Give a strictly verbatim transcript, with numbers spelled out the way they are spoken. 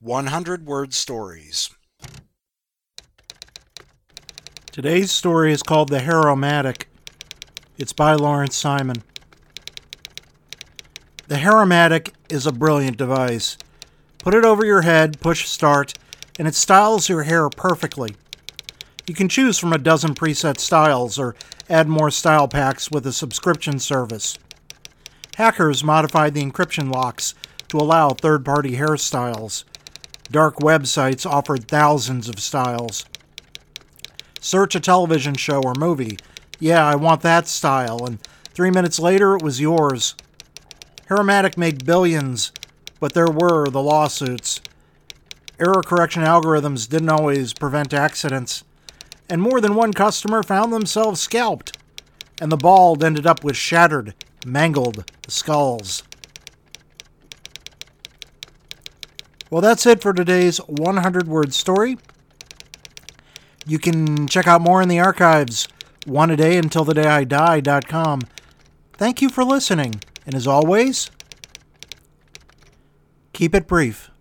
one hundred word stories. Today's story is called The Hair-O-Matic. It's by Lawrence Simon. The Hair-O-Matic is a brilliant device. Put it over your head, push start, and it styles your hair perfectly. You can choose from a dozen preset styles or add more style packs with a subscription service. Hackers modified the encryption locks to allow third-party hairstyles. Dark websites offered thousands of styles. Search a television show or movie. Yeah, I want that style, and three minutes later it was yours. Hair-O-Matic made billions, but there were the lawsuits. Error correction algorithms didn't always prevent accidents, and more than one customer found themselves scalped, and the bald ended up with shattered, mangled skulls. Well, that's it for today's one hundred word story. You can check out more in the archives, one a day until the day I die dot com. Thank you for listening, and as always, keep it brief.